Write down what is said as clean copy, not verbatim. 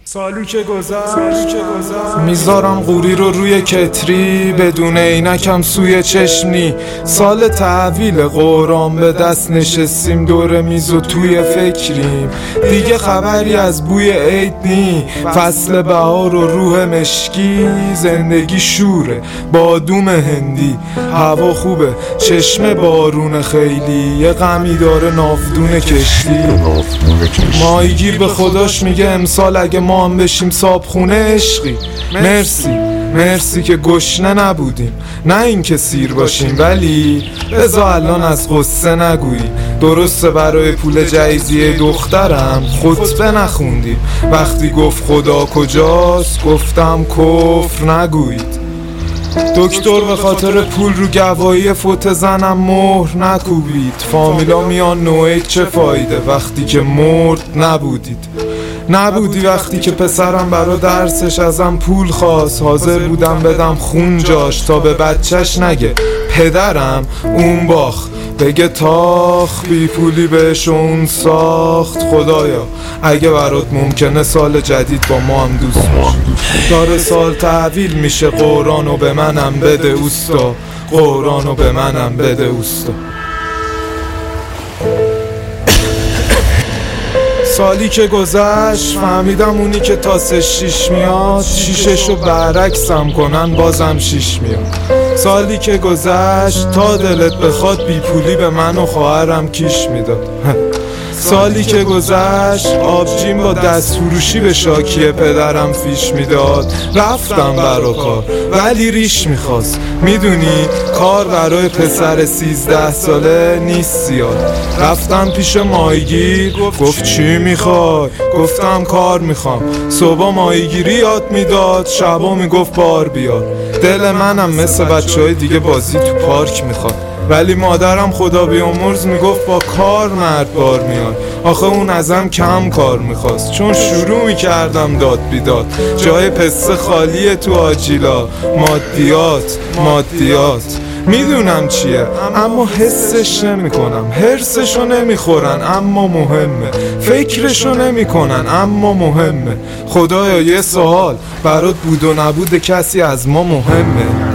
سالی که گذشت میذارم قوری رو روی کتری، بدون عینکم سوی چشمی. سال تحویل قرآن به دست نشستیم دور میز و توی فکریم. دیگه خبری از بوی عید نی، فصل بهار و روح مشکی. زندگی شوره بادوم هندی، هوا خوبه چشم بارون خیلی. یه غمی داره ناودون کشتی. ماهیگیر به خداش میگه امسال اگه ما هم بشیم صابخونه عشقی. مرسی که گشنه نبودیم، نه این که سیر باشیم. ولی بذار الان از غصه نگوییم. درسته برای پول جایزیه دخترم خطبه نخوندیم. وقتی گفت خدا کجاست گفتم کفر نگویید. دکتر به خاطر پول رو گواهی فوت زنم مهر نکوبید. فامیلا میان نوعی چه فایده وقتی که مرد نبودی وقتی که پسرم برا درسش ازم پول خواست. حاضر بودم بدم خون جاش تا به بچهش نگه پدرم اون باخت. بگه تاخ بی پولی بهش اون ساخت. خدایا اگه برات ممکنه سال جدید با ما هم دوست باشی. داره سال تحویل میشه، قرآنو به منم بده اوستا، قرآنو به منم بده اوستا. سالی که گذشت فهمیدم اونی که تاسش شیش میاد، شیششو برعکسم کنن بازم شیش میاد. سالی که گذشت تا دلت بخواد بی پولی به من و خواهرم کیش میداد. سالی که گذشت آبجیم با دست فروشی به شاکی پدرم فیش میداد. رفتم برا کار ولی ریش میخواست. میدونی کار برای پسر 13 ساله نیست زیاد. رفتم پیش ماهیگیر گفت چی میخوای؟ گفتم کار میخوام. صبح ماهیگیری یاد میداد، شبا میگفت بار بیار. دل منم مثل بچهای دیگه بازی تو پارک میخواد. ولی مادرم خدا بیامرز میگفت با کار مرد بار میاد. آخه اون ازم کم کار میخواست، چون شروع میکردم داد بیداد. جای پسته خالیه تو آجیلا. مادیات میدونم چیه اما حسش نمیکنم. حرسشو نمیخورن اما مهمه. فکرشو نمیکنن اما مهمه. خدایا یه سوال برات بود و نبود کسی از ما مهمه؟